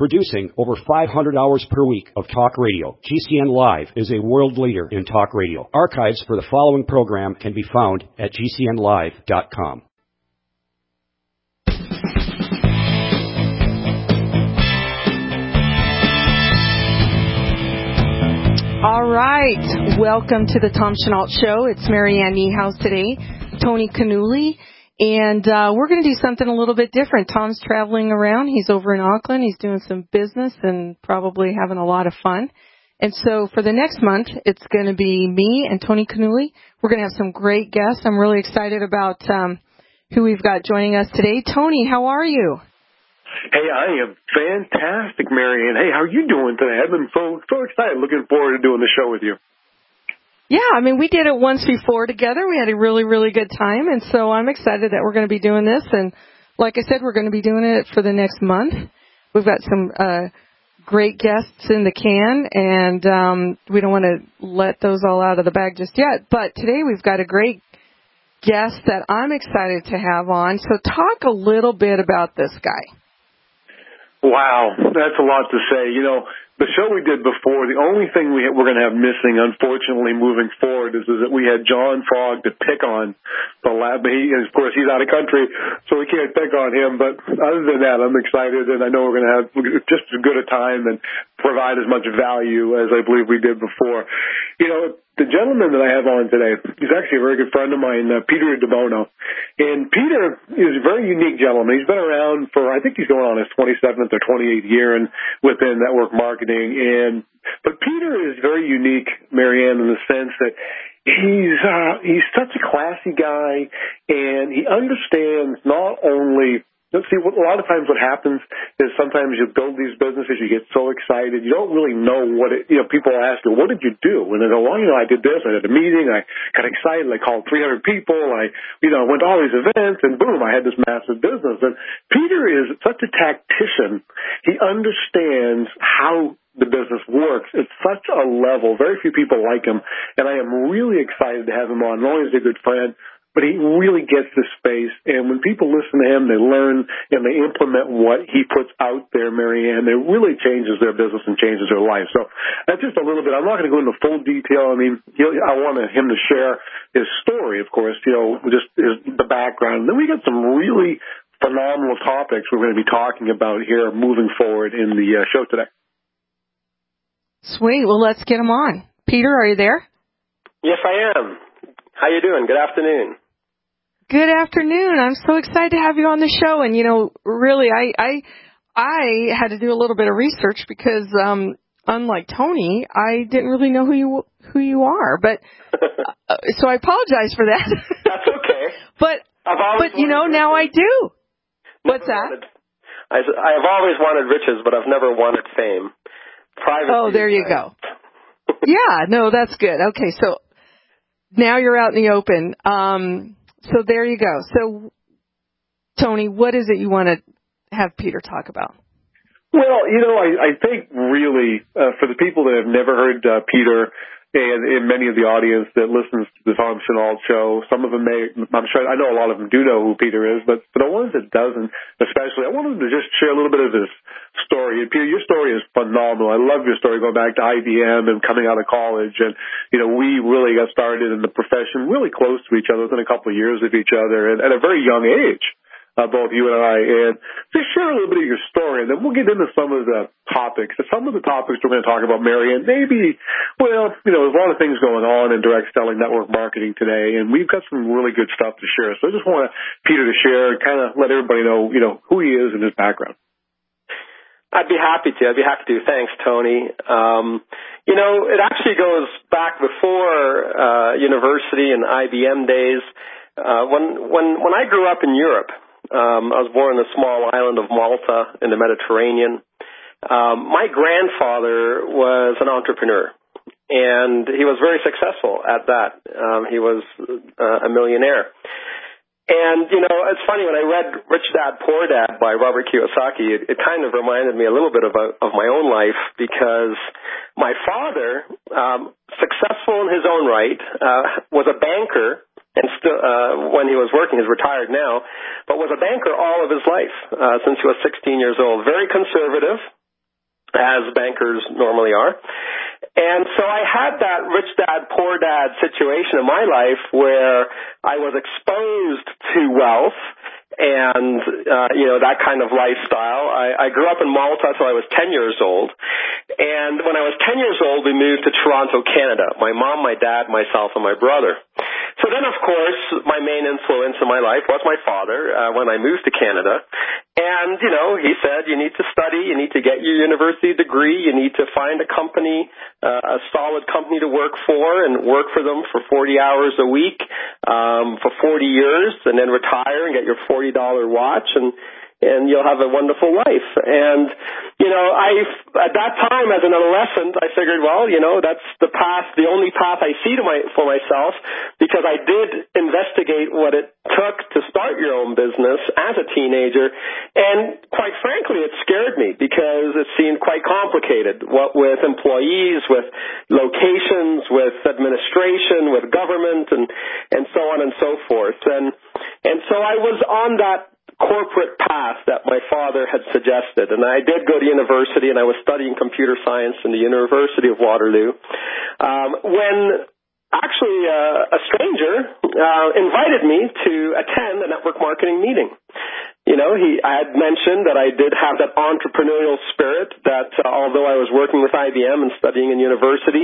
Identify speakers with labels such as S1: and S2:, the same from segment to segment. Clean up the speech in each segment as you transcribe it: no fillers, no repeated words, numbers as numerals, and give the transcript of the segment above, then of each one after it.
S1: Producing over 500 hours per week of talk radio, GCN Live is a world leader in talk radio. Archives for the following program can be found at gcnlive.com.
S2: All right. Welcome to the Tom Chenault Show. It's Marianne Niehaus today, Tony Canuli, and we're going to do something a little bit different. Tom's traveling around. He's over in Auckland. He's doing some business and probably having a lot of fun. And so for the next month, it's going to be me and Tony Canuli. We're going to have some great guests. I'm really excited about who we've got joining us today. Tony, how are you?
S3: Hey, I am fantastic, Marianne. Hey, how are you doing today? I've been so excited, looking forward to doing the show with you.
S2: Yeah, I mean, we did it once before together. We had a really, really good time, and so I'm excited that we're going to be doing this. And like I said, we're going to be doing it for the next month. We've got some great guests in the can, and we don't want to let those all out of the bag just yet. But today we've got a great guest that I'm excited to have on. So talk a little bit about this guy.
S3: Wow, that's a lot to say. You know, the show we did before, the only thing we're going to have missing, unfortunately, moving forward is that we had John Fogg to pick on the lab. Of course, he's out of country, so we can't pick on him. But other than that, I'm excited, and I know we're going to have just as good a time and provide as much value as I believe we did before. You know, the gentleman that I have on today, he's actually a very good friend of mine, Peter DeBono. And Peter is a very unique gentleman. He's been around for, I think he's going on his 27th or 28th year within network marketing. But Peter is very unique, Marianne, in the sense that he's such a classy guy, and he understands not only. Let's see, a lot of times what happens is sometimes you build these businesses, you get so excited, you don't really know people ask you, what did you do? And they go, well, I did this, I did a meeting, I got excited, I called 300 people, I went to all these events, and boom, I had this massive business. And Peter is such a tactician. He understands how the business works at such a level. Very few people like him, and I am really excited to have him on. Not only is he a good friend, but he really gets this space, and when people listen to him, they learn and they implement what he puts out there, Marianne. It really changes their business and changes their life. So that's just a little bit. I'm not going to go into full detail. I mean, I want him to share his story, of course, just the background. And then we got some really phenomenal topics we're going to be talking about here moving forward in the show today.
S2: Sweet. Well, let's get him on. Peter, are you there?
S4: Yes, I am. How you doing? Good afternoon.
S2: Good afternoon. I'm so excited to have you on the show. And, really, I had to do a little bit of research because, unlike Tony, I didn't really know who you are. But so I apologize for that.
S4: That's okay.
S2: but now I do. What's that?
S4: I have always wanted riches, but I've never wanted fame.
S2: Oh, there you go. Yeah, no, that's good. Okay, so now you're out in the open. So there you go. So, Tony, what is it you want to have Peter talk about?
S3: Well, I think really for the people that have never heard Peter and many of the audience that listens to the Tom Chenault Show, some of them I know a lot of them do know who Peter is, but for the ones that doesn't, especially, I wanted to just share a little bit of his story. And Peter, your story is phenomenal. I love your story going back to IBM and coming out of college. And, we really got started in the profession really close to each other within a couple of years of each other and at a very young age. Both you and I, and just share a little bit of your story, and then we'll get into some of the topics. Some of the topics we're going to talk about, Marianne, there's a lot of things going on in direct selling network marketing today, and we've got some really good stuff to share. So I just want Peter to share, kind of let everybody know, who he is and his background.
S4: I'd be happy to. Thanks, Tony. It actually goes back before university and IBM days. When I grew up in Europe, I was born in the small island of Malta in the Mediterranean. My grandfather was an entrepreneur, and he was very successful at that. He was a millionaire. And, it's funny, when I read Rich Dad, Poor Dad by Robert Kiyosaki, it kind of reminded me a little bit of my own life, because my father, successful in his own right, was a banker, and still, when he was working, he's retired now, but was a banker all of his life, since he was 16 years old. Very conservative, as bankers normally are. And so I had that rich dad, poor dad situation in my life where I was exposed to wealth and, that kind of lifestyle. I grew up in Malta till I was 10 years old. And when I was 10 years old, we moved to Toronto, Canada. My mom, my dad, myself, and my brother. So then, of course, my main influence in my life was my father when I moved to Canada. And, he said, you need to study, you need to get your university degree, you need to find a company, a solid company to work for and work for them for 40 hours a week for 40 years and then retire and get your $40 watch and you'll have a wonderful life. And, at that time as an adolescent, I figured, well, that's the path, the only path I see for myself, because I did investigate what it took to start your own business as a teenager. And quite frankly, it scared me because it seemed quite complicated, what with employees, with locations, with administration, with government, and so on and so forth. And so I was on that corporate path that my father had suggested. And I did go to university, and I was studying computer science in the University of Waterloo, when actually a stranger invited me to attend a network marketing meeting. I had mentioned that I did have that entrepreneurial spirit that although I was working with IBM and studying in university,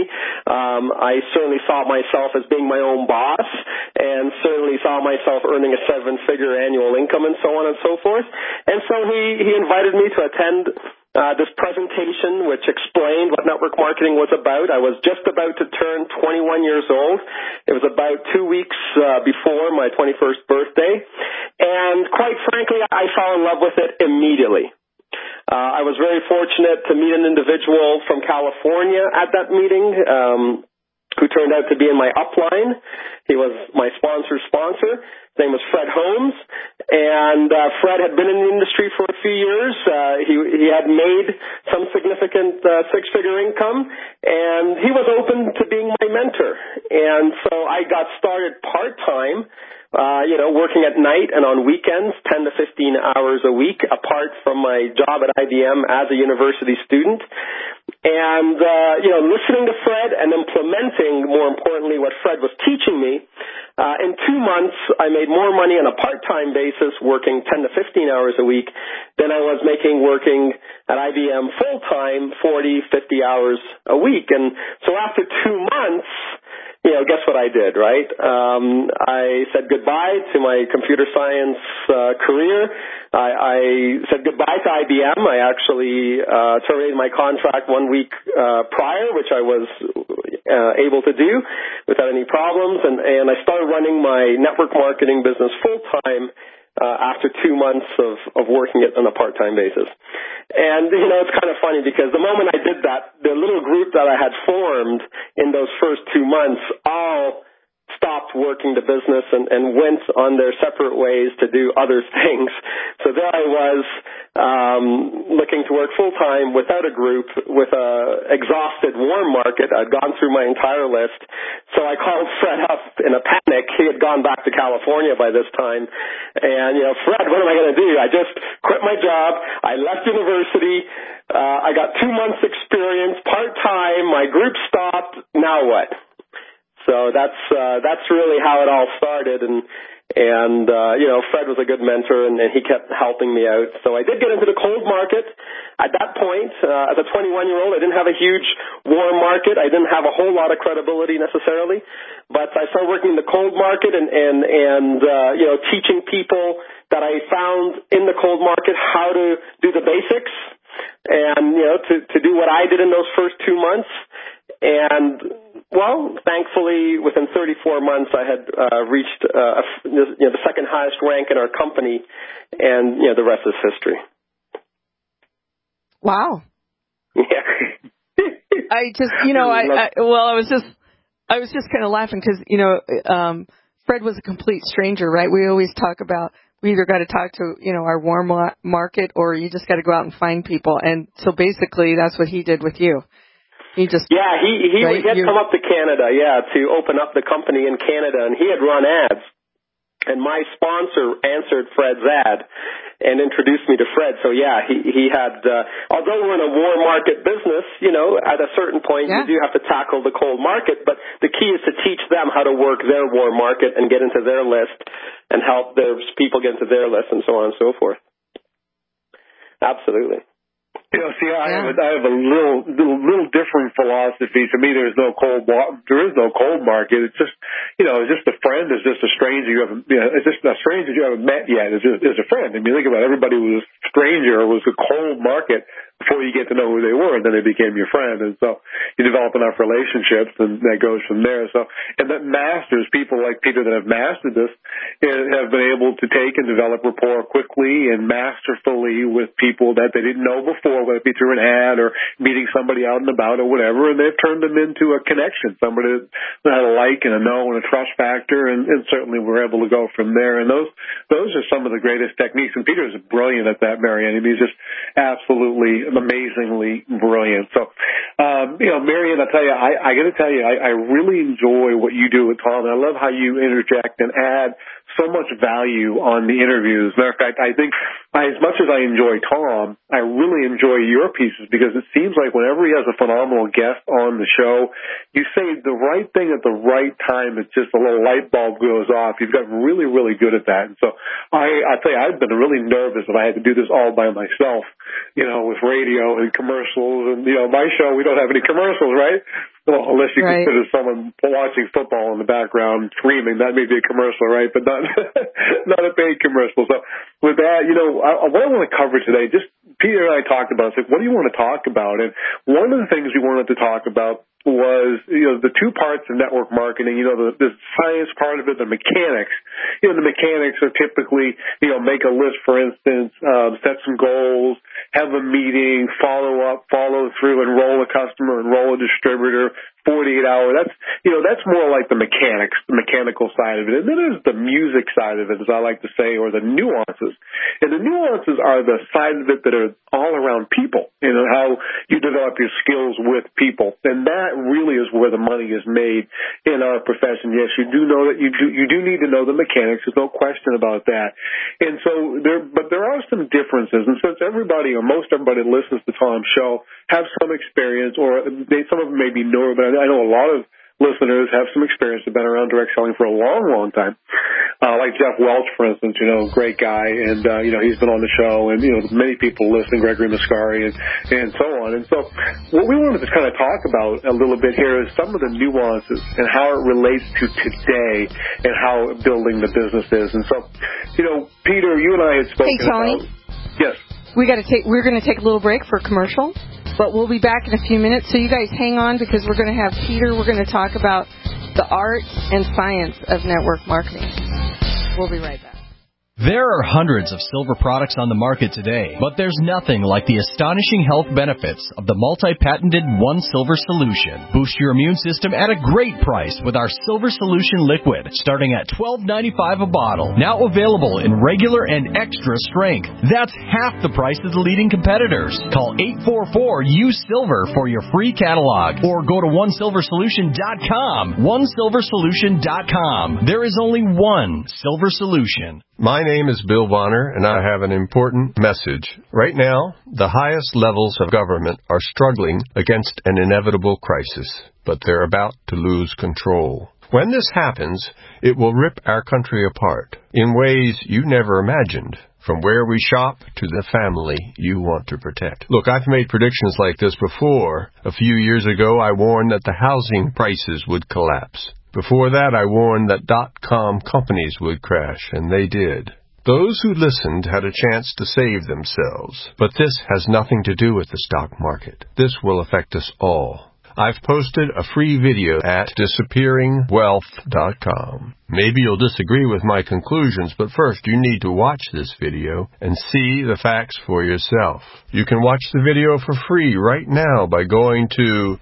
S4: I certainly saw myself as being my own boss and certainly saw myself earning a 7-figure annual income and so on and so forth. And so he invited me to attend this presentation, which explained what network marketing was about. I was just about to turn 21 years old. It was about 2 weeks before my 21st birthday. And quite frankly, I fell in love with it immediately. I was very fortunate to meet an individual from California at that meeting who turned out to be in my upline. He was my sponsor's sponsor. His name was Fred Holmes, and Fred had been in the industry for a few years. He had made some significant six-figure income, and he was open to being my mentor. And so I got started part-time, working at night and on weekends, 10 to 15 hours a week, apart from my job at IBM as a university student. And, listening to Fred and implementing, more importantly, what Fred was teaching me, in 2 months, I made more money on a part-time basis working 10 to 15 hours a week than I was making working at IBM full-time 40, 50 hours a week. And so after 2 months, guess what I did, right? I said goodbye to my computer science career. I said goodbye to IBM. I actually terminated my contract 1 week prior, which I was able to do without any problems. And I started running my network marketing business full-time after 2 months of working it on a part-time basis. And, it's kind of funny because the moment I did that, the little group that I had formed in those first 2 months all stopped working the business and went on their separate ways to do other things. So there I was, looking to work full-time without a group, with a exhausted warm market. I'd gone through my entire list. So I called Fred up in a panic. He had gone back to California by this time. And, Fred, what am I going to do? I just quit my job. I left university. I got 2 months experience, part-time. My group stopped. Now what? So that's really how it all started, and Fred was a good mentor, and he kept helping me out. So I did get into the cold market. At that point, as a 21-year-old, I didn't have a huge warm market. I didn't have a whole lot of credibility necessarily, but I started working in the cold market and teaching people that I found in the cold market how to do the basics, and to do what I did in those first 2 months. And, well, thankfully, within 34 months, I had reached the second highest rank in our company, and, the rest is history.
S2: Wow.
S4: Yeah.
S2: I just, I was just kind of laughing because, Fred was a complete stranger, right? We always talk about we either got to talk to, our warm market, or you just got to go out and find people. And so basically that's what he did with you. He had come up to Canada, to open up the company in Canada, and he had run ads. And my sponsor answered Fred's ad,
S4: and introduced me to Fred. So yeah, he had, although we're in a warm market business, at a certain point you do have to tackle the cold market, but the key is to teach them how to work their warm market and get into their list and help their people get into their list and so on and so forth. Absolutely.
S3: I have a little different philosophy. To me, there is no cold market. It's just, it's just a friend. It's just a stranger you haven't, it's just a stranger you haven't met yet. Is a friend. I mean, think about it. Everybody was a stranger. It was a cold market before you get to know who they were, and then they became your friend. And so you develop enough relationships, and that goes from there. So, and that masters, people like Peter that have mastered this have been able to take and develop rapport quickly and masterfully with people that they didn't know before, whether it be through an ad or meeting somebody out and about or whatever, and they've turned them into a connection, somebody that had a like and a know and a trust factor, and certainly we're able to go from there. And those are some of the greatest techniques, and Peter is brilliant at that, Marianne. He's just absolutely amazingly brilliant. So, Marianne, I tell you, I got to tell you, I really enjoy what you do with Tom, and I love how you interject and add so much value on the interviews. Matter of fact, I think as much as I enjoy Tom, I really enjoy your pieces because it seems like whenever he has a phenomenal guest on the show, you say the right thing at the right time. It's just a little light bulb goes off. You've gotten really, really good at that. And so I tell you, I've been really nervous if I had to do this all by myself, with radio and commercials. And, my show, we don't have any commercials, right? Well, unless you consider someone watching football in the background screaming, that may be a commercial, right? But not a paid commercial. So with that, what I want to cover today, just Peter and I talked about, it's like, what do you want to talk about? And one of the things we wanted to talk about was, the two parts of network marketing, the science part of it, the mechanics. The mechanics are typically, make a list, for instance, set some goals, have a meeting, follow up, follow through, enroll a customer, enroll a distributor, 48 hour. That's more like the mechanics, the mechanical side of it. And then there's the music side of it, as I like to say, or the nuances. And the nuances are the side of it that are all around people, how you develop your skills with people. And that really is where the money is made in our profession. Yes, you do know that you do need to know the mechanics. There's no question about that. And so there are some differences. And since everybody or most everybody listens to Tom's show have some experience, or some of them may be newer, but I know a lot of listeners have some experience, have been around direct selling for a long, long time. Like Jeff Welch, for instance, great guy, and, he's been on the show, and, many people listen, Gregory Muscari, and so on. And so what we wanted to kind of talk about a little bit here is some of the nuances and how it relates to today and how building the business is. And so, Peter, you and I had spoken
S2: about... Hey, Tony.
S3: Yes.
S2: We're going to take a little break for a commercial, but we'll be back in a few minutes. So you guys hang on because we're going to have Peter. We're going to talk about the art and science of network marketing. We'll be right back.
S5: There are hundreds of silver products on the market today, but there's nothing like the astonishing health benefits of the multi-patented One Silver Solution. Boost your immune system at a great price with our Silver Solution Liquid, starting at $12.95 a bottle. Now available in regular and extra strength. That's half the price of the leading competitors. Call 844-U-SILVER for your free catalog, or go to OneSilverSolution.com. OneSilverSolution.com. There is only one Silver Solution.
S6: My name is Bill Bonner, and I have an important message. Right now, the highest levels of government are struggling against an inevitable crisis, but they're about to lose control. When this happens, it will rip our country apart in ways you never imagined, from where we shop to the family you want to protect. Look, I've made predictions like this before. A few years ago, I warned that the housing prices would collapse. Before that, I warned that .com companies would crash, and they did. Those who listened had a chance to save themselves. But this has nothing to do with the stock market. This will affect us all. I've posted a free video at disappearingwealth.com. Maybe you'll disagree with my conclusions, but first you need to watch this video and see the facts for yourself. You can watch the video for free right now by going to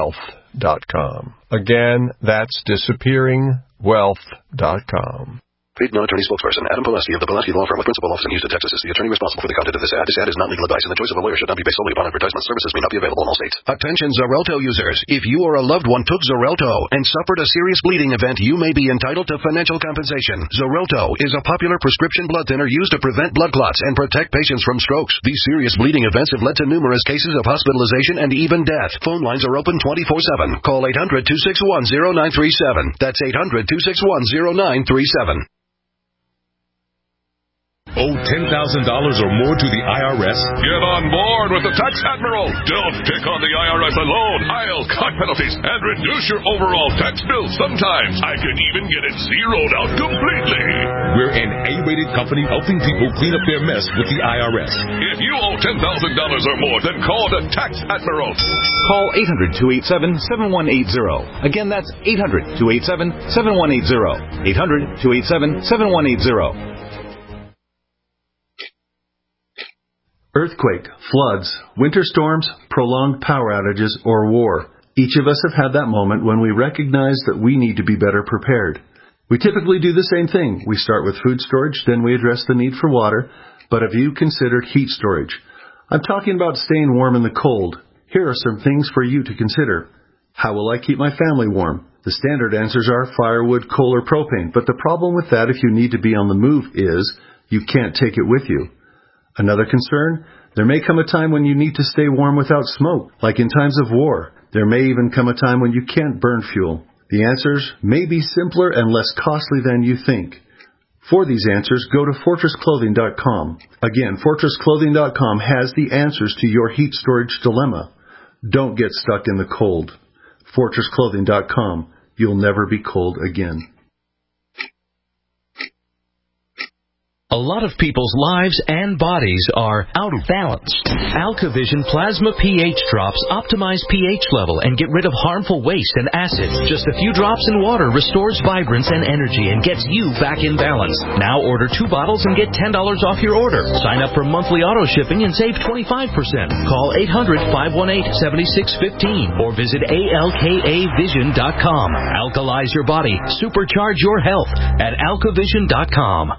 S6: disappearingwealth.com. Again, that's disappearingwealth.com.
S7: Paid non-attorney spokesperson Adam Pulaski of the Pulaski Law Firm with principal office in Houston, Texas, is the attorney responsible for the content of this ad. This ad is not legal advice, and the choice of a lawyer should not be based solely upon advertisement. Services may not be available in all states. Attention Xarelto users. If you or a loved one took Xarelto and suffered a serious bleeding event, you may be entitled to financial compensation. Xarelto is a popular prescription blood thinner used to prevent blood clots and protect patients from strokes. These serious bleeding events have led to numerous cases of hospitalization and even death. Phone lines are open 24/7. Call 800-261-0937. That's 800-261-0937.
S8: Owe $10,000 or more to the IRS?
S9: Get on board with the Tax Admiral. Don't pick on the IRS alone. I'll cut penalties and reduce your overall tax bill. Sometimes I can even get it zeroed out completely.
S8: We're an A-rated company helping people clean up their mess with the IRS.
S9: If you owe $10,000 or more, then call the Tax Admiral.
S10: Call 800-287-7180. Again, that's 800-287-7180. 800-287-7180.
S11: Earthquake, floods, winter storms, prolonged power outages, or war. Each of us have had that moment when we recognize that we need to be better prepared. We typically do the same thing. We start with food storage, then we address the need for water. But have you considered heat storage? I'm talking about staying warm in the cold. Here are some things for you to consider. How will I keep my family warm? The standard answers are firewood, coal, or propane. But the problem with that if you need to be on the move is you can't take it with you. Another concern, there may come a time when you need to stay warm without smoke, like in times of war. There may even come a time when you can't burn fuel. The answers may be simpler and less costly than you think. For these answers, go to FortressClothing.com. Again, FortressClothing.com has the answers to your heat storage dilemma. Don't get stuck in the cold. FortressClothing.com. You'll never be cold again.
S12: A lot of people's lives and bodies are out of balance. AlkaVision Plasma pH drops optimize pH level and get rid of harmful waste and acid. Just a few drops in water restores vibrance and energy and gets you back in balance. Now order 2 bottles and get $10 off your order. Sign up for monthly auto shipping and save 25%. Call 800-518-7615 or visit alkavision.com. Alkalize your body. Supercharge your health at alkavision.com.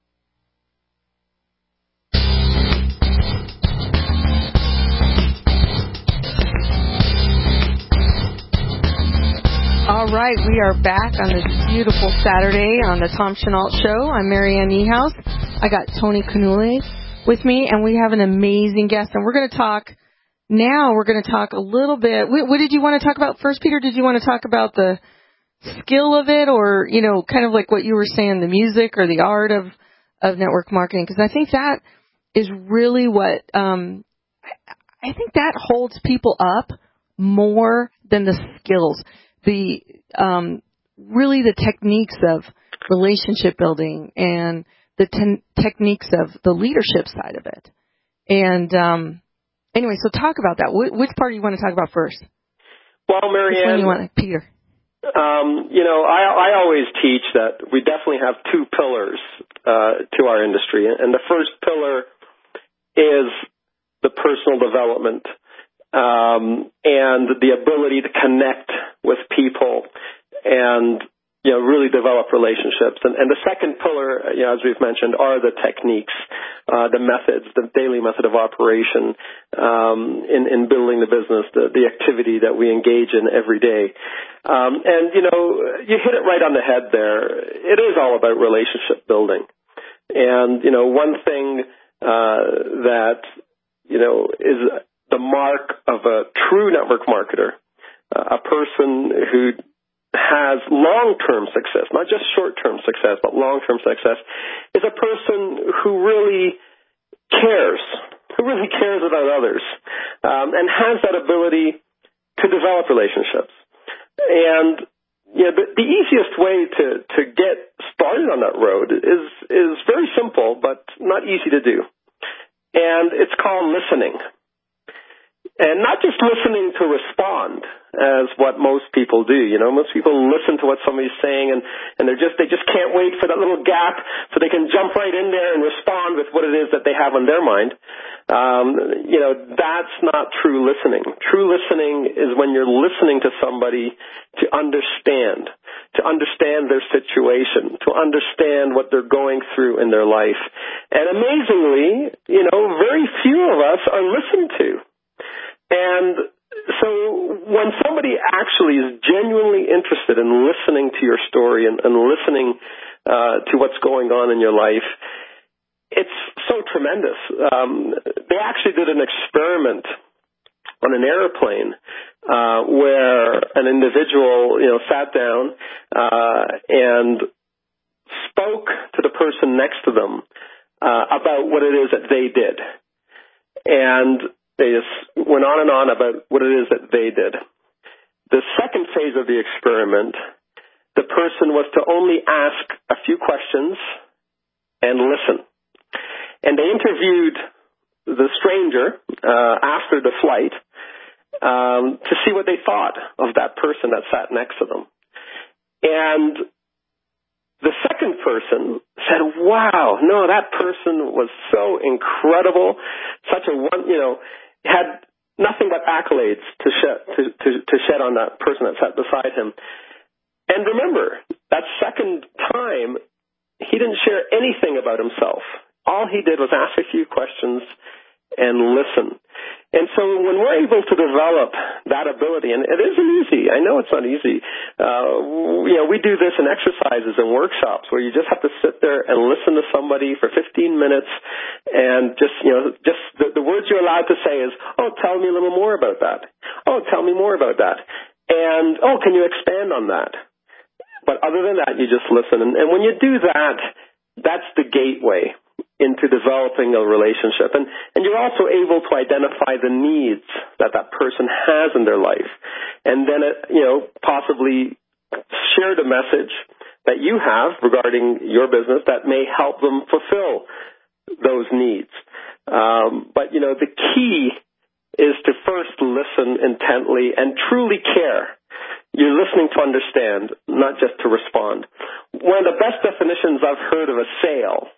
S2: All right, we are back on this beautiful Saturday on the Tom Chenault Show. I'm Marianne Niehaus. I got Tony Canuli with me, and we have an amazing guest. And we're going to talk now. We're going to talk a little bit. What did you want to talk about first, Peter? Did you want to talk about the skill of it, or kind of like what you were saying, the music or the art of network marketing? Because I think that is really what I think that holds people up more than the skills. The really the techniques of relationship building and the techniques of the leadership side of it. And anyway, so talk about that. Which part do you want to talk about first?
S4: Well, Marianne,
S2: which one you want, Peter?
S4: I always teach that we definitely have 2 pillars to our industry, and the first pillar is the personal development. And the ability to connect with people and, really develop relationships. And the second pillar, as we've mentioned, are the techniques, the methods, the daily method of operation, in building the business, the activity that we engage in every day. And, you hit it right on the head there. It is all about relationship building. And, one thing, that, is the mark of a true network marketer, a person who has long-term success, not just short-term success, but long-term success, is a person who really cares about others, and has that ability to develop relationships. And the easiest way to get started on that road is very simple, but not easy to do. And it's called listening. And not just listening to respond, as what most people do. Most people listen to what somebody's saying, and they just can't wait for that little gap so they can jump right in there and respond with what it is that they have on their mind. That's not true listening. True listening is when you're listening to somebody to understand, to understand their situation, to understand what they're going through in their life. And amazingly, very few of us are listened to. And so when somebody actually is genuinely interested in listening to your story and listening to what's going on in your life, it's so tremendous. They actually did an experiment on an airplane where an individual, sat down and spoke to the person next to them about what it is that they did. And they just went on and on about what it is that they did. The second phase of the experiment, the person was to only ask a few questions and listen. And they interviewed the stranger after the flight to see what they thought of that person that sat next to them. And the second person said, wow, no, that person was so incredible, such a one, had nothing but accolades to shed on that person that sat beside him. And remember, that second time, he didn't share anything about himself. All he did was ask a few questions and listen. And so when we're able to develop that ability, and it isn't easy, I know it's not easy. We do this in exercises and workshops where you just have to sit there and listen to somebody for 15 minutes, and just the words you're allowed to say is, oh, tell me a little more about that. Oh, tell me more about that. And, oh, can you expand on that? But other than that, you just listen. And when you do that, that's the gateway into developing a relationship. And you're also able to identify the needs that person has in their life. And then, possibly share the message that you have regarding your business that may help them fulfill those needs. But the key is to first listen intently and truly care. You're listening to understand, not just to respond. One of the best definitions I've heard of a sale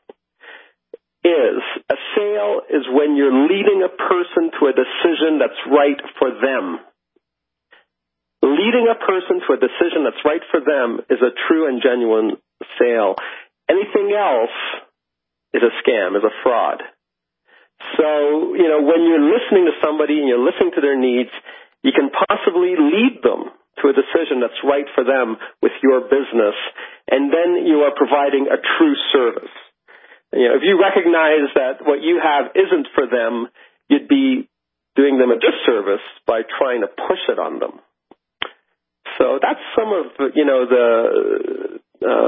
S4: is when you're leading a person to a decision that's right for them. Leading a person to a decision that's right for them is a true and genuine sale. Anything else is a scam, is a fraud. So, when you're listening to somebody and you're listening to their needs, you can possibly lead them to a decision that's right for them with your business, and then you are providing a true service. If you recognize that what you have isn't for them, you'd be doing them a disservice by trying to push it on them. So that's some of the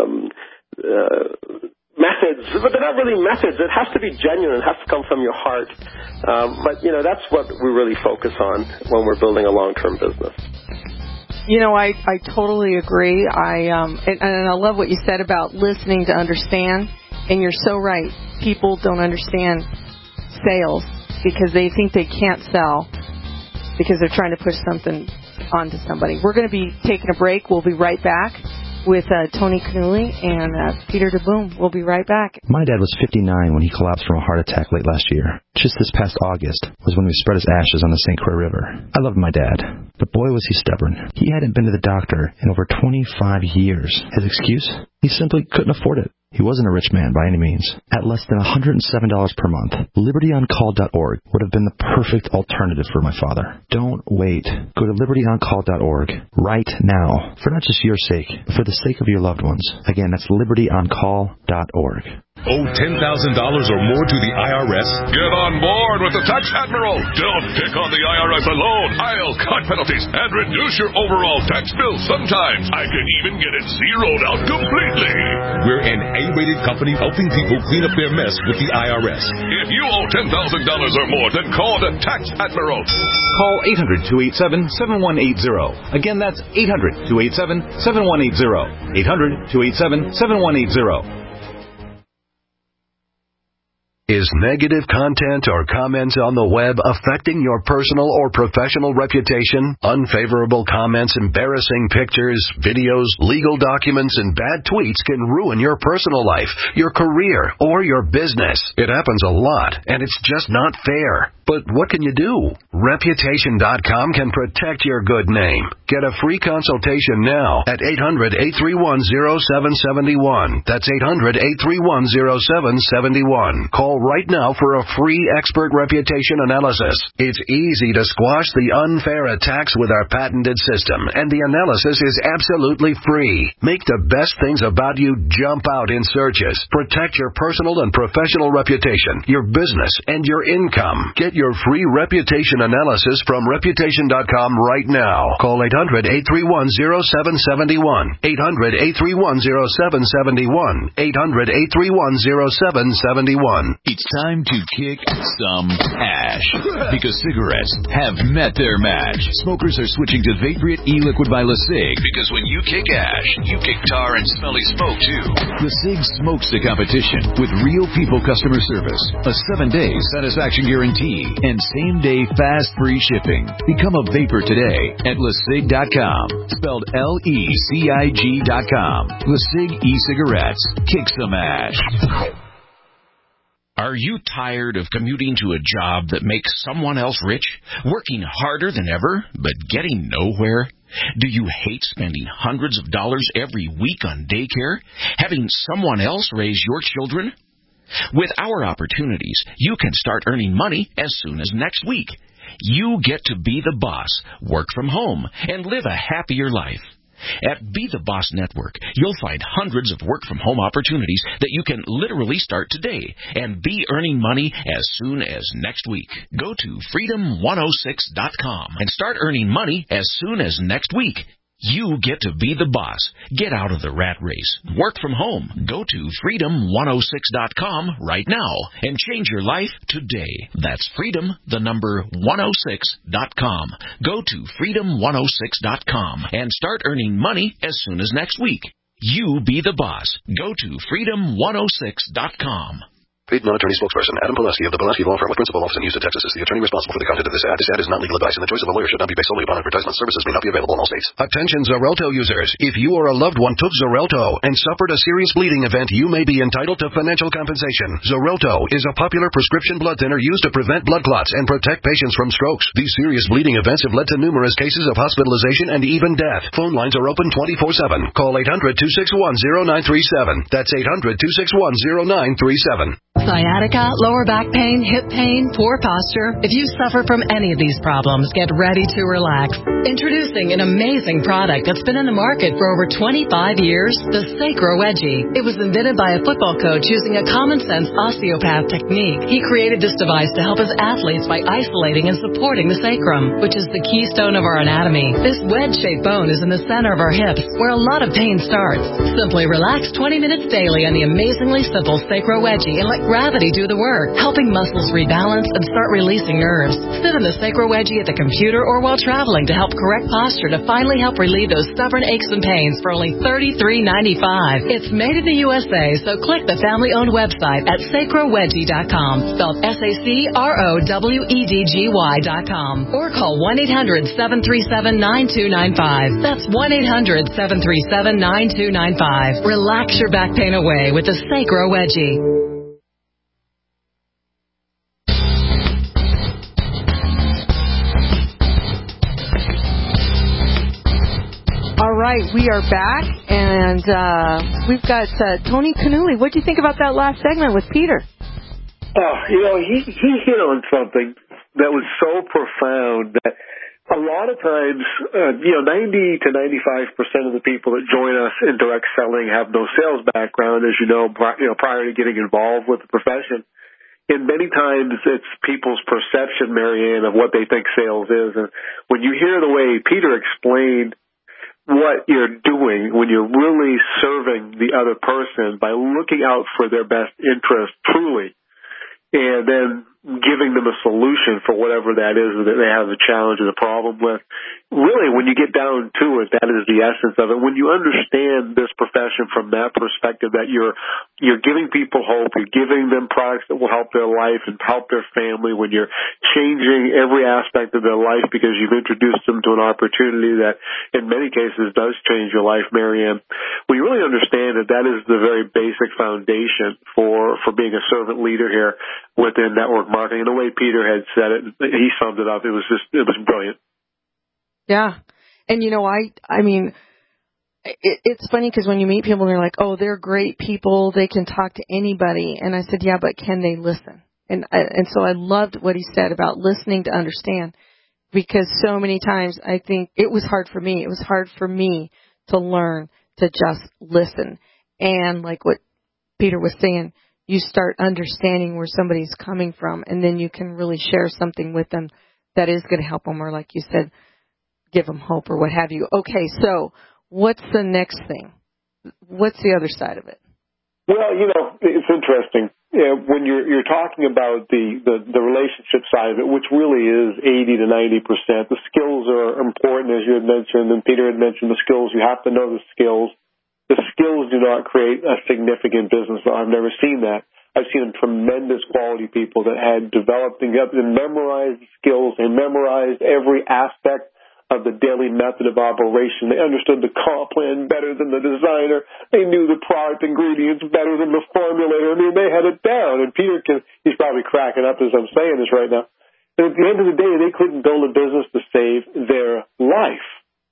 S4: methods, but they're not really methods. It has to be genuine. It has to come from your heart. But that's what we really focus on when we're building a long-term business.
S2: I totally agree. And I love what you said about listening to understand. And you're so right. People don't understand sales because they think they can't sell because they're trying to push something onto somebody. We're going to be taking a break. We'll be right back with Tony Canuli and Peter DeBoom. We'll be right back.
S10: My dad was 59 when he collapsed from a heart attack late last year. Just this past August was when we spread his ashes on the St. Croix River. I loved my dad, but boy was he stubborn. He hadn't been to the doctor in over 25 years. His excuse? He simply couldn't afford it. He wasn't a rich man by any means. At less than $107 per month, LibertyOnCall.org would have been the perfect alternative for my father. Don't wait. Go to LibertyOnCall.org right now, for not just your sake, but for the sake of your loved ones. Again, that's LibertyOnCall.org.
S8: Owe $10,000 or more to the IRS?
S9: Get on board with the Tax Admiral. Don't pick on the IRS alone. I'll cut penalties and reduce your overall tax bill. Sometimes I can even get it zeroed out completely.
S8: We're an A-rated company helping people clean up their mess with the IRS.
S9: If you owe $10,000 or more, then call the Tax Admiral.
S13: Call 800-287-7180. Again, that's 800-287-7180. 800-287-7180.
S7: Is negative content or comments on the web affecting your personal or professional reputation? Unfavorable comments, embarrassing pictures, videos, legal documents, and bad tweets can ruin your personal life, your career, or your business. It happens a lot, and it's just not fair. But what can you do? Reputation.com can protect your good name. Get a free consultation now at 800-831-0771. That's 800-831-0771. Call right now for a free expert reputation analysis. It's easy to squash the unfair attacks with our patented system, and the analysis is absolutely free. Make the best things about you jump out in searches. Protect your personal and professional reputation, your business, and your income. Get your free reputation analysis from Reputation.com right now. Call 800-831-0771. 800-831-0771. 800-831-0771.
S13: It's time to kick some ash, because cigarettes have met their match. Smokers are switching to Vaporite e-liquid by LeSig, because when you kick ash, you kick tar and smelly smoke too. LeSig smokes the competition with real people customer service, a 7-day satisfaction guarantee, and same-day fast free shipping. Become a vapor today at LeSig.com, spelled LECIG.com. LeSig e-cigarettes. Kick some ash.
S14: Are you tired of commuting to a job that makes someone else rich, working harder than ever, but getting nowhere? Do you hate spending hundreds of dollars every week on daycare, having someone else raise your children? With our opportunities, you can start earning money as soon as next week. You get to be the boss, work from home, and live a happier life. At Be the Boss Network, you'll find hundreds of work-from-home opportunities that you can literally start today and be earning money as soon as next week. Go to freedom106.com and start earning money as soon as next week. You get to be the boss. Get out of the rat race. Work from home. Go to freedom106.com right now and change your life today. That's freedom106.com. Go to freedom106.com and start earning money as soon as next week. You be the boss. Go to freedom106.com.
S7: Paid non-attorney spokesperson Adam Pileski of the Pileski Law Firm with principal office in Houston, Texas is the attorney responsible for the content of this ad. This ad is not legal advice, and the choice of a lawyer should not be based solely upon advertisement. Services may not be available in all states. Attention Xarelto users. If you or a loved one took Xarelto and suffered a serious bleeding event, you may be entitled to financial compensation. Xarelto is a popular prescription blood thinner used to prevent blood clots and protect patients from strokes. These serious bleeding events have led to numerous cases of hospitalization and even death. Phone lines are open 24/7. Call 800-261-0937. That's 800-261-0937.
S15: Sciatica, lower back pain, hip pain, poor posture. If you suffer from any of these problems, get ready to relax. Introducing an amazing product that's been in the market for over 25 years, the Sacro Wedgie. It was invented by a football coach using a common-sense osteopath technique. He created this device to help his athletes by isolating and supporting the sacrum, which is the keystone of our anatomy. This wedge-shaped bone is in the center of our hips, where a lot of pain starts. Simply relax 20 minutes daily on the amazingly simple Sacro Wedgie and let gravity do the work, helping muscles rebalance and start releasing nerves. Sit in the Sacro Wedgie at the computer or while traveling to help correct posture to finally help relieve those stubborn aches and pains for only $33.95. It's made in the USA, so click the family-owned website at sacrowedgie.com, spelled SACROWEDGY.com, or call 1-800-737-9295. That's 1-800-737-9295. Relax your back pain away with the Sacro Wedgie.
S2: All right, we are back, and we've got Tony Canuli. What do you think about that last segment with Peter?
S3: He hit on something that was so profound that a lot of times, 90 to 95% of the people that join us in direct selling have no sales background, as you know, prior to getting involved with the profession. And many times it's people's perception, Marianne, of what they think sales is. And when you hear the way Peter explained what you're doing when you're really serving the other person by looking out for their best interest truly, and then giving them a solution for whatever that is that they have a challenge or a problem with, really, when you get down to it, that is the essence of it. When you understand this profession from that perspective, that you're giving people hope, you're giving them products that will help their life and help their family, when you're changing every aspect of their life because you've introduced them to an opportunity that in many cases does change your life, Marianne, we really understand that that is the very basic foundation for being a servant leader here within network marketing. And the way Peter had said it, he summed it up. It was brilliant.
S2: Yeah. And, I mean, it's funny because when you meet people, they're like, oh, they're great people. They can talk to anybody. And I said, yeah, but can they listen? And so I loved what he said about listening to understand, because so many times I think it was hard for me. It was hard for me to learn to just listen. And like what Peter was saying, you start understanding where somebody's coming from, and then you can really share something with them that is going to help them, or like you said, give them hope or what have you. Okay, so what's the next thing? What's the other side of it?
S3: Well, it's interesting. When you're talking about the relationship side of it, which really is 80 to 90%, the skills are important, as you had mentioned, and Peter had mentioned the skills. You have to know the skills. The skills do not create a significant business. I've never seen that. I've seen tremendous quality people that had developed and memorized skills and memorized every aspect of the daily method of operation. They understood the comp plan better than the designer. They knew the product ingredients better than the formulator. I mean, they had it down. And he's probably cracking up as I'm saying this right now. But at the end of the day, they couldn't build a business to save their life.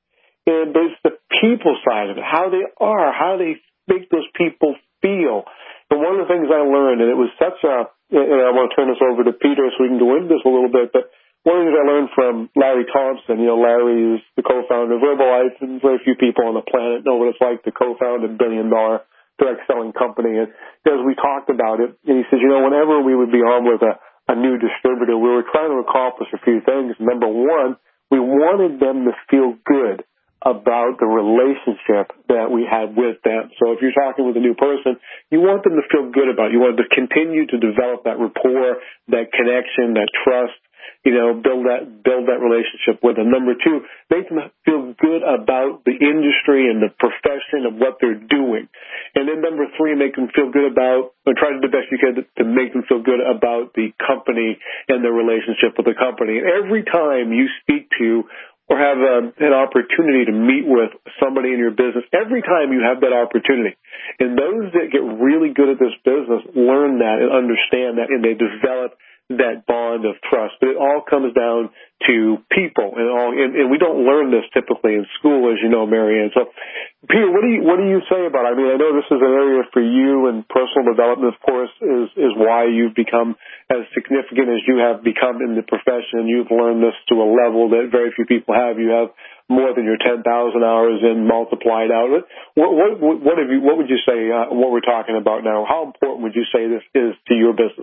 S3: And it's the people side of it, how they are, how they make those people feel. And one of the things I learned, and it was such a, and I want to turn this over to Peter so we can go into this a little bit, but one of the things I learned from Larry Thompson, Larry is the co-founder of Herbalife, and very few people on the planet know what it's like to co-found a billion-dollar direct-selling company. And as we talked about it, and he says, whenever we would be on with a new distributor, we were trying to accomplish a few things. Number one, we wanted them to feel good about the relationship that we had with them. So if you're talking with a new person, you want them to feel good about it. You want them to continue to develop that rapport, that connection, that trust. Build that relationship with them. Number two, make them feel good about the industry and the profession of what they're doing. And then number three, make them feel good about, or try to do the best you can to make them feel good about the company and their relationship with the company. And every time you speak to or have an opportunity to meet with somebody in your business, every time you have that opportunity, and those that get really good at this business learn that and understand that, and they develop that bond of trust. But it all comes down to people, and we don't learn this typically in school, as you know, Marianne. So, Peter, what do you say about it? I mean, I know this is an area for you, and personal development, of course, is why you've become as significant as you have become in the profession. You've learned this to a level that very few people have. You have more than your 10,000 hours in multiplied out. What would you say? What we're talking about now? How important would you say this is to your business?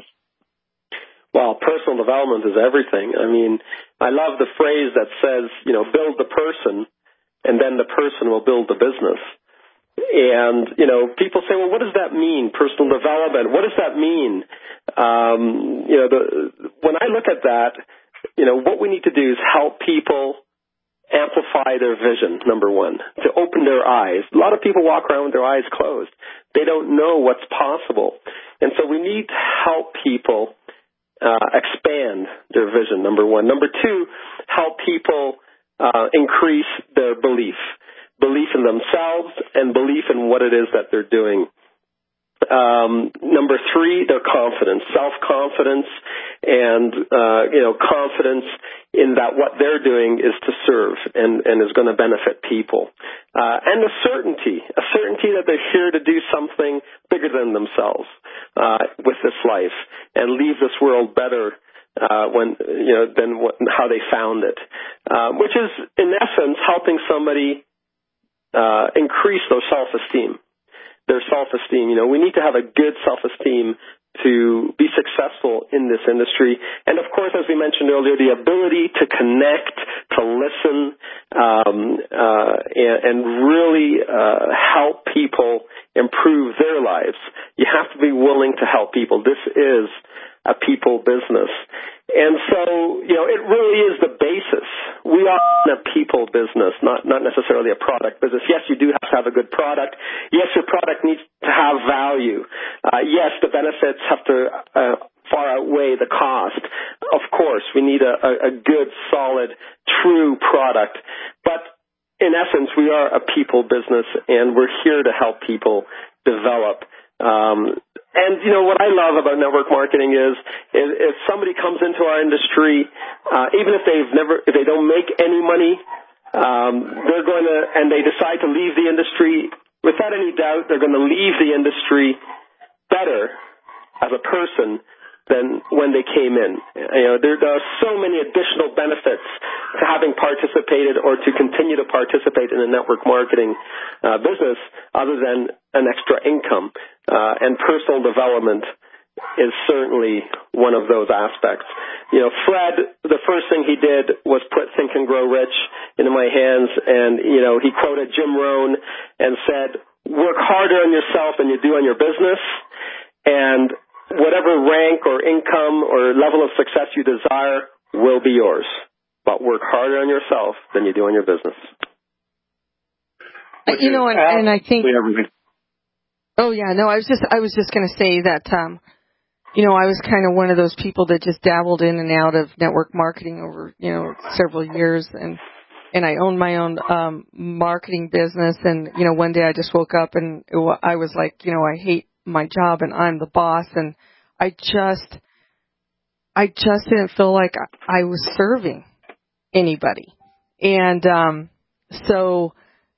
S4: Well, personal development is everything. I mean, I love the phrase that says, build the person, and then the person will build the business. And, people say, well, what does that mean, personal development? What does that mean? When I look at that, what we need to do is help people amplify their vision, number one, to open their eyes. A lot of people walk around with their eyes closed. They don't know what's possible. And so we need to help people expand their vision, number one. Number two, help people increase their belief in themselves and belief in what it is that they're doing. Number three, their confidence, self-confidence, and confidence in that what they're doing is to serve and is going to benefit people. And a certainty that they're here to do something bigger than themselves with this life and leave this world better than how they found it, which is in essence helping somebody increase their self-esteem. We need to have a good self-esteem to be successful in this industry. And of course, as we mentioned earlier, the ability to connect, to listen, and really help people improve their lives. You have to be willing to help people. This is a people business. And so, it really is the basis. We are a people business, not necessarily a product business. Yes, you do have to have a good product. Yes, your product needs to have value. Yes, the benefits have to far outweigh the cost. Of course, we need a good, solid, true product. But in essence, we are a people business, and we're here to help people develop. And, you know, what I love about network marketing is if somebody comes into our industry, even if they don't make any money, they're going to, and they decide to leave the industry, without any doubt, they're going to leave the industry better as a person than when they came in. You know, there are so many additional benefits to having participated or to continue to participate in a network marketing business other than an extra income. And personal development is certainly one of those aspects. You know, Fred, the first thing he did was put Think and Grow Rich into my hands, and, you know, he quoted Jim Rohn and said, work harder on yourself than you do on your business, and whatever rank or income or level of success you desire will be yours. But work harder on yourself than you do on your business.
S2: You know, and I think... Oh, yeah, no, I was just going to say that, you know, I was kind of one of those people that just dabbled in and out of network marketing over, you know, several years. And I owned my own marketing business. And, you know, one day I just woke up and I was like, you know, I hate my job and I'm the boss, and I just didn't feel like I was serving anybody. And so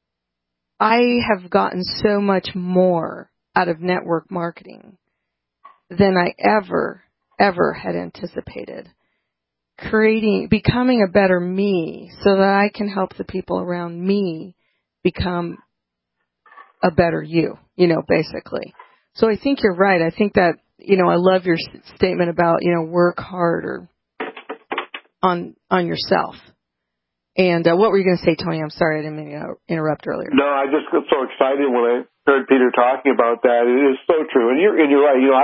S2: I have gotten so much more out of network marketing than I ever had anticipated. Becoming a better me so that I can help the people around me become a better you, you know, basically. So I think you're right. I think that, you know, I love your statement about, you know, work harder on yourself. And what were you going to say, Tony? I'm sorry, I didn't mean to interrupt earlier.
S3: No, I just got so excited when I heard Peter talking about that. It is so true, and you're right. You know,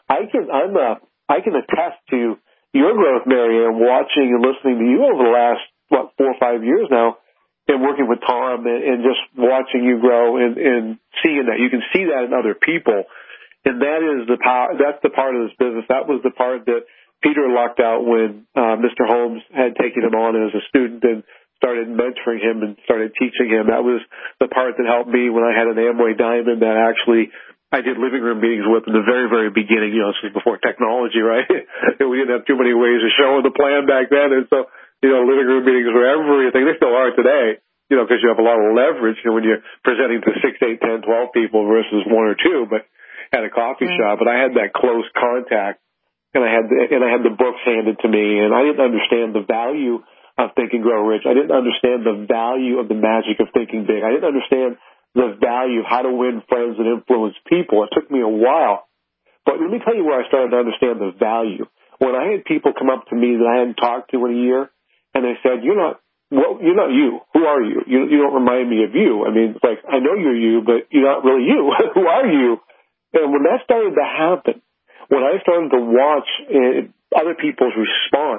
S3: I can attest to your growth, Marianne, watching and listening to you over the last 4 or 5 years now, and working with Tom and just watching you grow and seeing that. You can see that in other people. And that is the power. That's the part of this business. That was the part that Peter lucked out when Mr. Holmes had taken him on as a student and started mentoring him and started teaching him. That was the part that helped me when I had an Amway Diamond that actually I did living room meetings with in the very, very beginning. You know, this was before technology, right? And we didn't have too many ways of showing the plan back then. And so, you know, living room meetings were everything. They still are today, you know, because you have a lot of leverage, you know, when you're presenting to 6, 8, 10, 12 people versus 1 or 2. But at a coffee shop, but I had that close contact, and I had the books handed to me, and I didn't understand the value of Think and Grow Rich. I didn't understand the value of the magic of thinking big. I didn't understand the value of how to win friends and influence people. It took me a while, but let me tell you where I started to understand the value. When I had people come up to me that I hadn't talked to in a year, and they said, "You're not you. Who are you? You don't remind me of you. I mean, it's like, I know you're you, but you're not really you. Who are you?" And when that started to happen, when I started to watch other people's response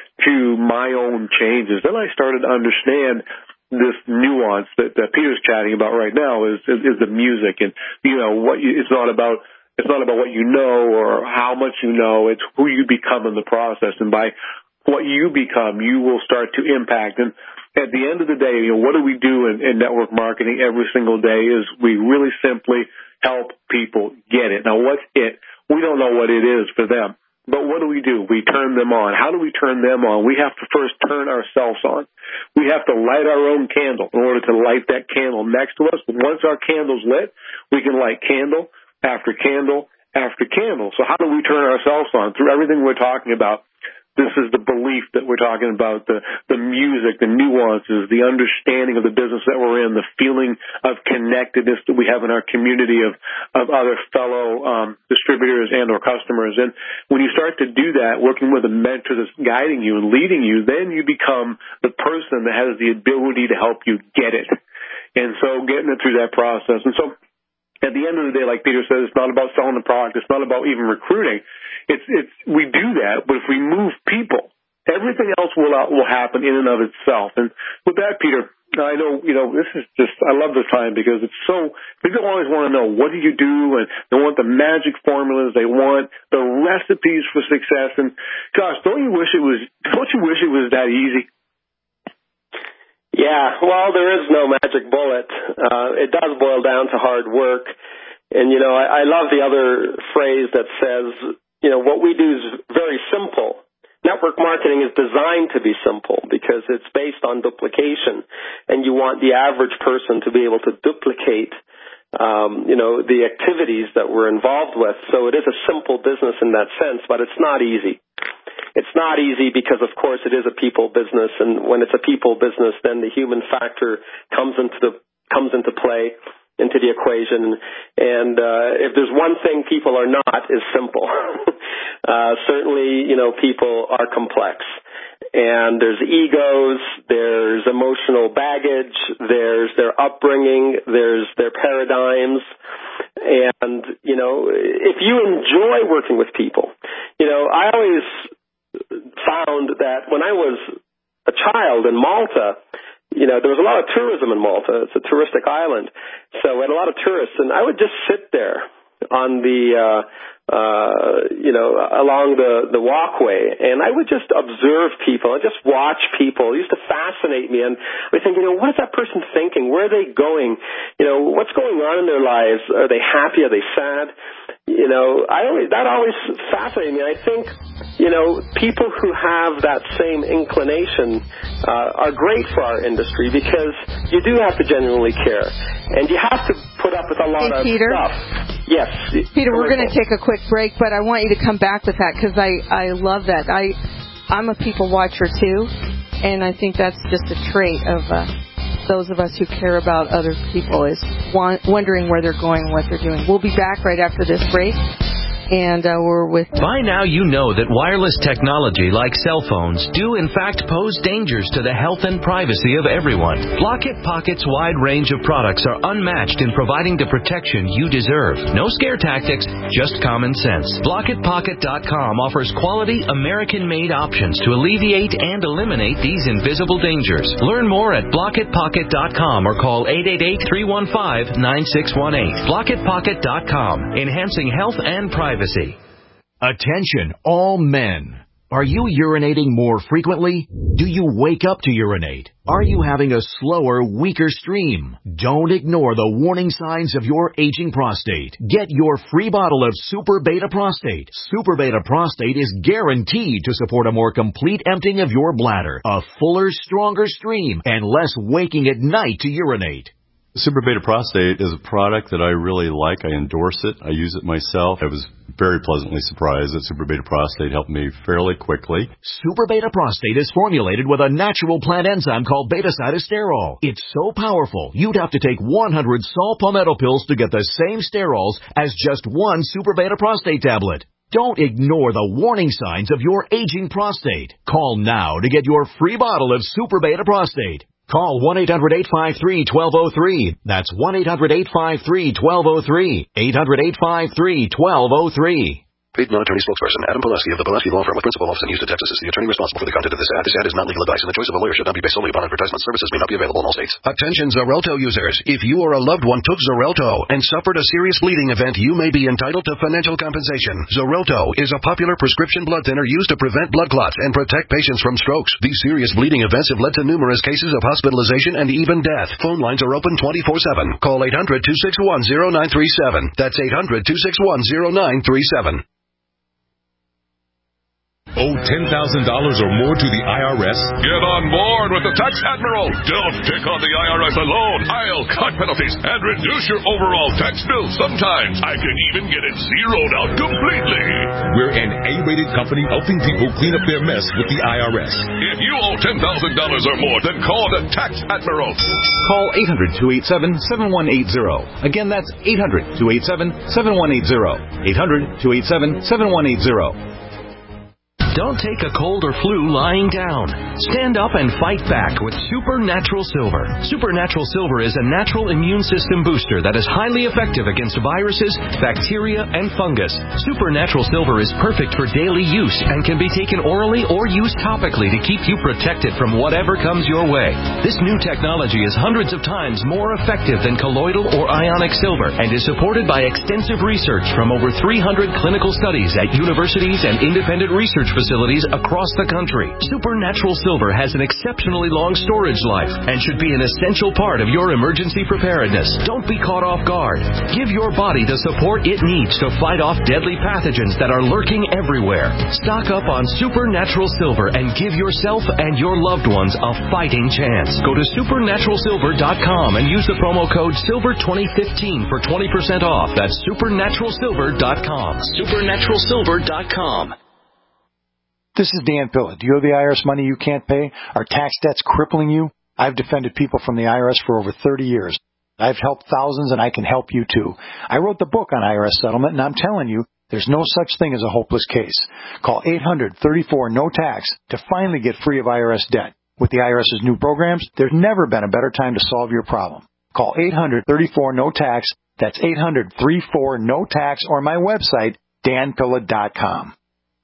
S3: to my own changes, then I started to understand this nuance that Peter's chatting about right now is the music. And, you know, it's not about what you know or how much you know. It's who you become in the process. And by what you become, you will start to impact. And at the end of the day, you know, what do we do in network marketing every single day is we really simply help people get it. Now, what's it? We don't know what it is for them. But what do? We turn them on. How do we turn them on? We have to first turn ourselves on. We have to light our own candle in order to light that candle next to us. But once our candle's lit, we can light candle after candle after candle. So how do we turn ourselves on? Through everything we're talking about. This is the belief that we're talking about, the music, the nuances, the understanding of the business that we're in, the feeling of connectedness that we have in our community of other fellow distributors and or customers. And when you start to do that, working with a mentor that's guiding you and leading you, then you become the person that has the ability to help you get it. And so getting it through that process. And so at the end of the day, like Peter said, it's not about selling the product. It's not about even recruiting. We do that, but if we move people, Everything else will happen in and of itself. And with that, Peter, I know, this is just, I love this time because it's so, people always want to know, what do you do? And they want the magic formulas. They want the recipes for success. And gosh, don't you wish it was that easy?
S4: Yeah, well, there is no magic bullet. It does boil down to hard work. And, I love the other phrase that says, what we do is very simple. Network marketing is designed to be simple because it's based on duplication, and you want the average person to be able to duplicate, the activities that we're involved with. So it is a simple business in that sense, but it's not easy. It's not easy because, of course, it is a people business, and when it's a people business, then the human factor comes into play, into the equation. And if there's one thing people are not, is simple. Certainly, people are complex. And there's egos, there's emotional baggage, there's their upbringing, there's their paradigms. And, if you enjoy working with people, I always found that when I was a child in Malta, there was a lot of tourism in Malta. It's a touristic island. So we had a lot of tourists, and I would just sit there on the, along the walkway, and I would just observe people. I'd just watch people. It used to fascinate me, and I think, what is that person thinking? Where are they going? What's going on in their lives? Are they happy? Are they sad? That always fascinated me. I think, people who have that same inclination are great for our industry because you do have to genuinely care, and you have to put up with a lot of stuff. Yes.
S2: Peter, we're going to take a quick break, but I want you to come back with that because I love that. I'm a people watcher too, and I think that's just a trait of those of us who care about other people is wondering where they're going and what they're doing. We'll be back right after this break. And we're with...
S12: By now you know that wireless technology like cell phones do in fact pose dangers to the health and privacy of everyone. Block-It Pocket's wide range of products are unmatched in providing the protection you deserve. No scare tactics, just common sense. BlockItPocket.com offers quality American-made options to alleviate and eliminate these invisible dangers. Learn more at BlockItPocket.com or call 888-315-9618. BlockItPocket.com, enhancing health and privacy.
S16: Attention, all men. Are you urinating more frequently? Do you wake up to urinate? Are you having a slower, weaker stream? Don't ignore the warning signs of your aging prostate. Get your free bottle of Super Beta Prostate. Super Beta Prostate is guaranteed to support a more complete emptying of your bladder, a fuller, stronger stream, and less waking at night to urinate.
S17: Super Beta Prostate is a product that I really like. I endorse it. I use it myself. I was very pleasantly surprised that Super Beta Prostate helped me fairly quickly.
S16: Super Beta Prostate is formulated with a natural plant enzyme called beta-cytosterol. It's so powerful, you'd have to take 100 saw palmetto pills to get the same sterols as just one Super Beta Prostate tablet. Don't ignore the warning signs of your aging prostate. Call now to get your free bottle of Super Beta Prostate. Call 1-800-853-1203. That's 1-800-853-1203. 800-853-1203.
S7: Paid non-attorney spokesperson Adam Pulaski of the Pulaski Law Firm with principal office in Houston, Texas is the attorney responsible for the content of this ad. This ad is not legal advice, and the choice of a lawyer should not be based solely upon advertisement. Services may not be available in all states. Attention Xarelto users. If you or a loved one took Xarelto and suffered a serious bleeding event, you may be entitled to financial compensation. Xarelto is a popular prescription blood thinner used to prevent blood clots and protect patients from strokes. These serious bleeding events have led to numerous cases of hospitalization and even death. Phone lines are open 24/7. Call 800-261-0937. That's 800-261-0937.
S8: Owe $10,000 or more to the IRS?
S9: Get on board with the Tax Admiral. Don't pick on the IRS alone. I'll cut penalties and reduce your overall tax bill. Sometimes I can even get it zeroed out completely.
S8: We're an A-rated company helping people clean up their mess with the IRS.
S9: If you owe $10,000 or more, then call the Tax Admiral.
S18: Call 800-287-7180. Again, that's 800-287-7180. 800-287-7180.
S12: Don't take a cold or flu lying down. Stand up and fight back with Supernatural Silver. Supernatural Silver is a natural immune system booster that is highly effective against viruses, bacteria, and fungus. Supernatural Silver is perfect for daily use and can be taken orally or used topically to keep you protected from whatever comes your way. This new technology is hundreds of times more effective than colloidal or ionic silver and is supported by extensive research from over 300 clinical studies at universities and independent research facilities across the country. Supernatural Silver has an exceptionally long storage life and should be an essential part of your emergency preparedness. Don't be caught off guard. Give your body the support it needs to fight off deadly pathogens that are lurking everywhere. Stock up on Supernatural Silver and give yourself and your loved ones a fighting chance. Go to supernaturalsilver.com and use the promo code SILVER2015 for 20% off. That's supernaturalsilver.com. Supernaturalsilver.com.
S18: This is Dan Pilla. Do you have the IRS money you can't pay? Are tax debts crippling you? I've defended people from the IRS for over 30 years. I've helped thousands, and I can help you too. I wrote the book on IRS settlement, and I'm telling you, there's no such thing as a hopeless case. Call 800-34-NO-TAX to finally get free of IRS debt. With the IRS's new programs, there's never been a better time to solve your problem. Call 800-34-NO-TAX. That's 800-34-NO-TAX, or my website, danpilla.com.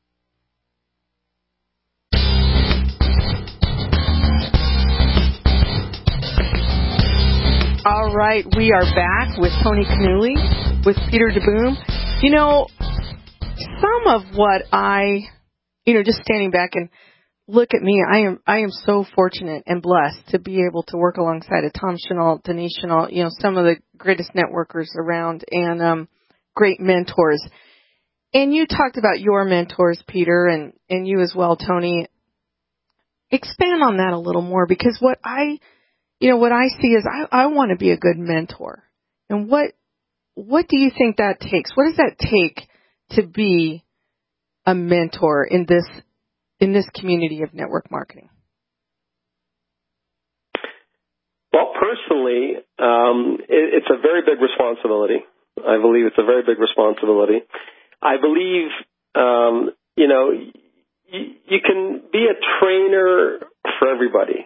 S2: All right, we are back with Tony Canuli, with Peter DeBoom. You know, some of what just standing back and look at me, I am so fortunate and blessed to be able to work alongside of Tom Chenault, Denise Chenault, some of the greatest networkers around and great mentors. And you talked about your mentors, Peter, and you as well, Tony. Expand on that a little more, because what I see is I want to be a good mentor. And what do you think that takes? What does that take to be a mentor in this community of network marketing?
S4: Well, personally, it's a very big responsibility. I believe it's a very big responsibility. I believe, you can be a trainer for everybody.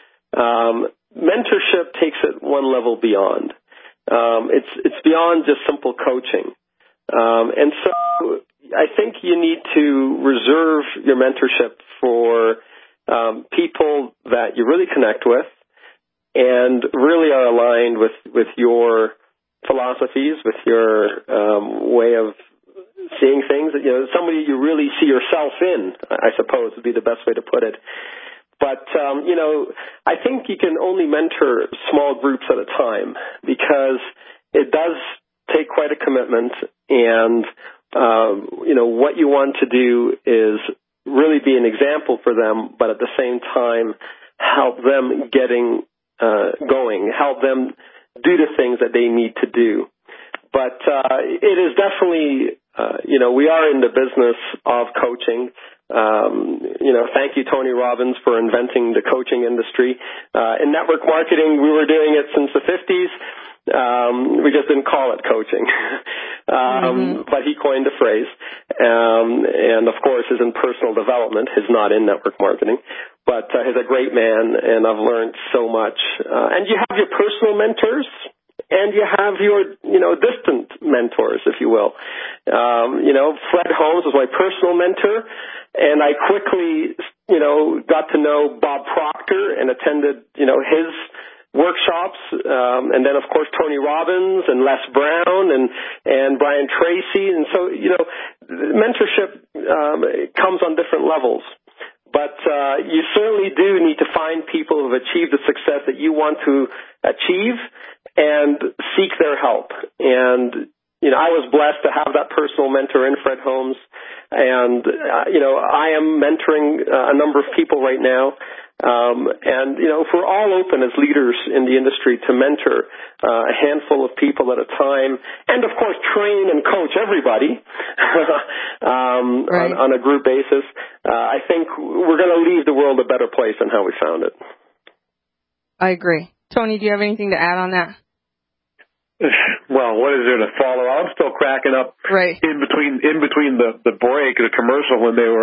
S4: Mentorship takes it one level beyond. It's beyond just simple coaching. And so I think you need to reserve your mentorship for people that you really connect with and really are aligned with your philosophies, with your way of seeing things. Somebody you really see yourself in, I suppose, would be the best way to put it. But, I think you can only mentor small groups at a time, because it does take quite a commitment. And, what you want to do is really be an example for them, but at the same time, help them getting going, help them do the things that they need to do. But it is definitely, we are in the business of coaching. Thank you, Tony Robbins, for inventing the coaching industry. In network marketing, we were doing it since the 50s. We just didn't call it coaching. But he coined the phrase. And of course, is in personal development. He's not in network marketing. But he's a great man, and I've learned so much. And you have your personal mentors, and you have your, distant mentors, if you will. Fred Holmes was my personal mentor, and I quickly, got to know Bob Proctor and attended, his workshops, and then of course Tony Robbins and Les Brown and Brian Tracy. And so, mentorship comes on different levels. But you certainly do need to find people who have achieved the success that you want to achieve and seek their help. And, I was blessed to have that personal mentor in Fred Holmes. And, I am mentoring a number of people right now. And, if we're all open as leaders in the industry to mentor a handful of people at a time, and of course train and coach everybody on a group basis, I think we're going to leave the world a better place than how we found it. I
S2: agree. Tony, do you have anything to add on that?
S3: Well, what is there to follow? I'm still cracking up in between the break, the commercial, when they were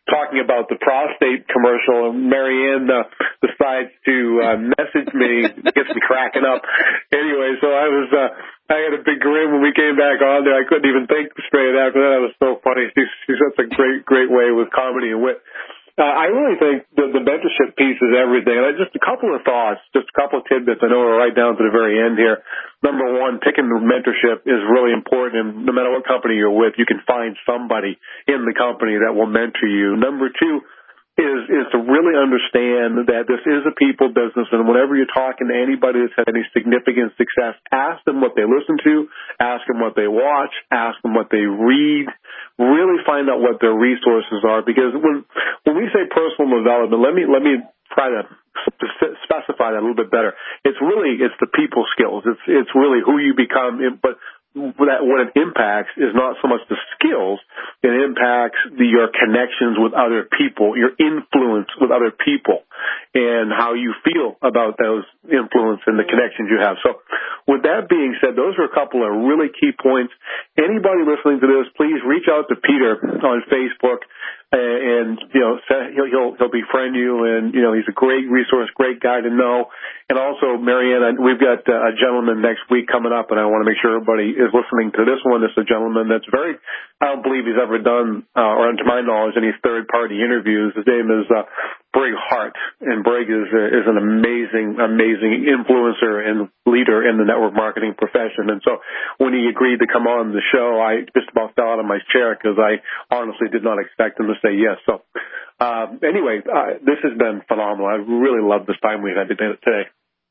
S3: talking about the prostate commercial, and Marianne decides to message me, gets me cracking up. Anyway, so I had a big grin when we came back on there. I couldn't even think straight after that. It was so funny. She's such a great way with comedy and wit. I really think the mentorship piece is everything. And just a couple of thoughts, just a couple of tidbits I know are right down to the very end here. Number one, picking the mentorship is really important. And no matter what company you're with, you can find somebody in the company that will mentor you. Number two is to really understand that this is a people business, and whenever you're talking to anybody that's had any significant success, ask them what they listen to, ask them what they watch, ask them what they read. Really find out what their resources are, because when we say personal development, let me try to specify that a little bit better. It's the people skills. It's really who you become, but what it impacts is not so much the skills, it impacts your connections with other people, your influence with other people, and how you feel about those influence and the connections you have. So with that being said, those are a couple of really key points. Anybody listening to this, please reach out to Peter on Facebook, and he'll befriend you, and he's a great resource, great guy to know. And also, Marianne, we've got a gentleman next week coming up, and I want to make sure everybody is listening to this one. This is a gentleman that's I don't believe he's ever done, or to my knowledge, any third-party interviews. His name is Brig Hart, and Brig is an amazing influencer and leader in the network marketing profession. And so when he agreed to come on the show, I just about fell out of my chair, because I honestly did not expect him to say yes. So anyway, this has been phenomenal. I really love this time we've had today.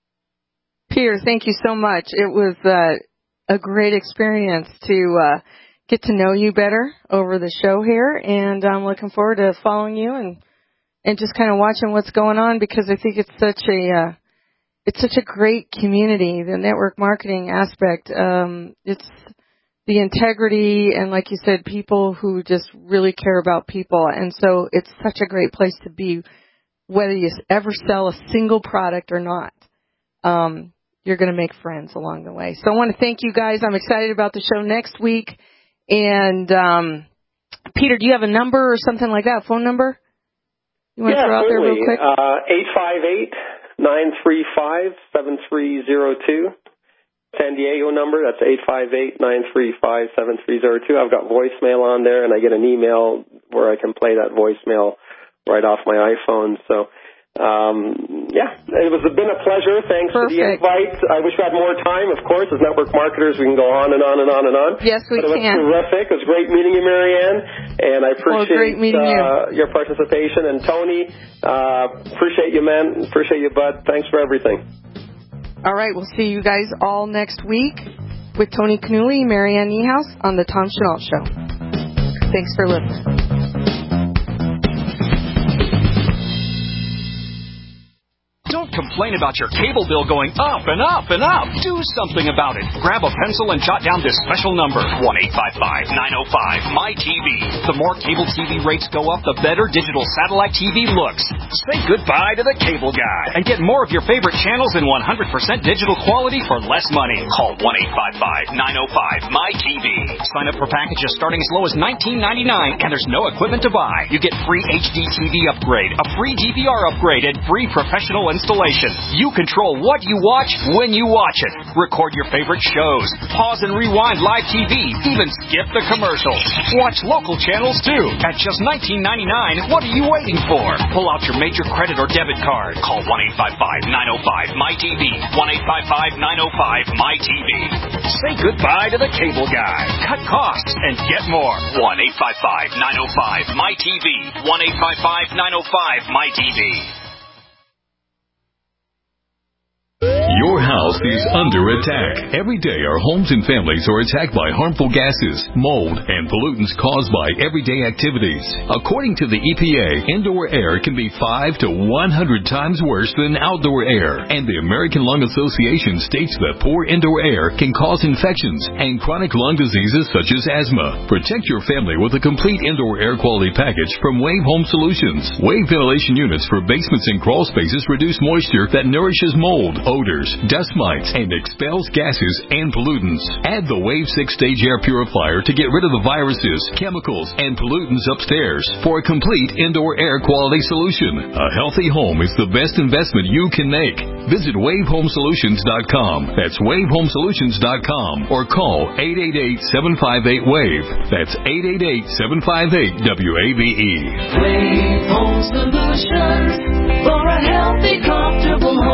S2: Peter, thank you so much. It was a great experience to get to know you better over the show here, and I'm looking forward to following you and just kind of watching what's going on, because I think it's such a great community, the network marketing aspect. It's the integrity and, like you said, people who just really care about people. And so it's such a great place to be, whether you ever sell a single product or not. You're going to make friends along the way. So I want to thank you guys. I'm excited about the show next week. And Peter, do you have a number or something like that, phone number? You want to throw out there real quick?
S4: 858-935-7302. San Diego number, that's 858-935-7302. I've got voicemail on there, and I get an email where I can play that voicemail right off my iPhone. So, it has been a pleasure. Thanks for the invite. I wish we had more time, of course. As network marketers, we can go on and on and on and on.
S2: Yes, we can.
S4: It was terrific. It was great meeting you, Marianne, and I appreciate your participation. And Tony, appreciate you, man. Appreciate you, bud. Thanks for everything.
S2: All right, we'll see you guys all next week with Tony Canuli, Marianne Niehaus on the Tom Chenault Show. Thanks for listening.
S19: Don't complain about your cable bill going up and up and up. Do something about it. Grab a pencil and jot down this special number, 1-855-905-MY-TV. The more cable TV rates go up, the better digital satellite TV looks. Say goodbye to the cable guy and get more of your favorite channels in 100% digital quality for less money. Call 1-855-905-MY-TV. Sign up for packages starting as low as $19.99, and there's no equipment to buy. You get free HD TV upgrade, a free DVR upgrade, and free professional installation. You control what you watch when you watch it. Record your favorite shows. Pause and rewind live TV. Even skip the commercials. Watch local channels too. At just $19.99, what are you waiting for? Pull out your major credit or debit card. Call 1-855-905-MY-TV. 1-855-905-MY-TV. Say goodbye to the cable guy. Cut costs and get more. 1-855-905-MY-TV. 1-855-905-MY-TV.
S8: Your house is under attack. Every day our homes and families are attacked by harmful gases, mold, and pollutants caused by everyday activities. According to the EPA, indoor air can be 5 to 100 times worse than outdoor air. And the American Lung Association states that poor indoor air can cause infections and chronic lung diseases such as asthma. Protect your family with a complete indoor air quality package from Wave Home Solutions. Wave ventilation units for basements and crawl spaces reduce moisture that nourishes mold, odors, dust mites and expels gases and pollutants. Add the Wave 6-stage air purifier to get rid of the viruses, chemicals, and pollutants upstairs for a complete indoor air quality solution. A healthy home is the best investment you can make. Visit WaveHomeSolutions.com. That's WaveHomeSolutions.com or call 888-758-WAVE. That's 888-758-WAVE.
S20: Wave Home Solutions for a healthy, comfortable home.